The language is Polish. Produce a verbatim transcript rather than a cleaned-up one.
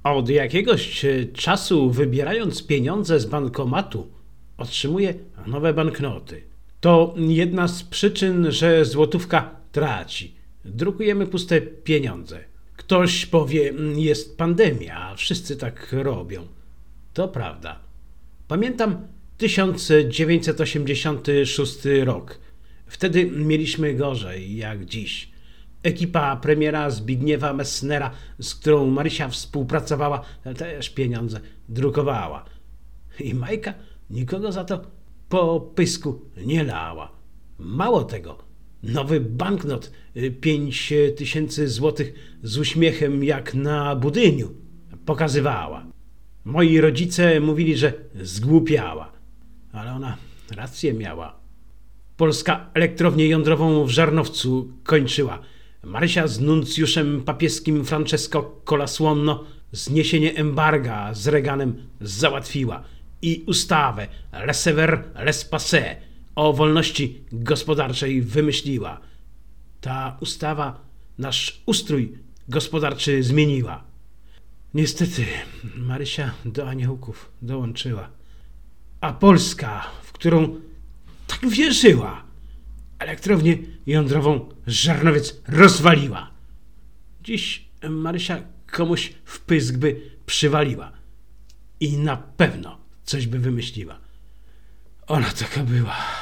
Od jakiegoś czasu, wybierając pieniądze z bankomatu, otrzymuje nowe banknoty. To jedna z przyczyn, że złotówka traci. Drukujemy puste pieniądze. Ktoś powie, jest pandemia, a wszyscy tak robią. To prawda. Pamiętam tysiąc dziewięćset osiemdziesiąty szósty rok. Wtedy mieliśmy gorzej jak dziś. Ekipa premiera Zbigniewa Messnera, z którą Marysia współpracowała, też pieniądze drukowała. I Majka nikogo za to po pysku nie lała. Mało tego, nowy banknot pięć tysięcy złotych z uśmiechem jak na budyniu pokazywała. Moi rodzice mówili, że zgłupiała, ale ona rację miała. Polska elektrownię jądrową w Żarnowcu kończyła. Marysia z nuncjuszem papieskim Francesco Colasłonno zniesienie embarga z Reaganem załatwiła i ustawę laissez-faire, laissez-passer o wolności gospodarczej wymyśliła. Ta ustawa nasz ustrój gospodarczy zmieniła. Niestety Marysia do aniołków dołączyła. A Polska, w którą tak wierzyła, elektrownię jądrową Żarnowiec rozwaliła. Dziś Marysia komuś w pysk by przywaliła i na pewno coś by wymyśliła. Ona taka była.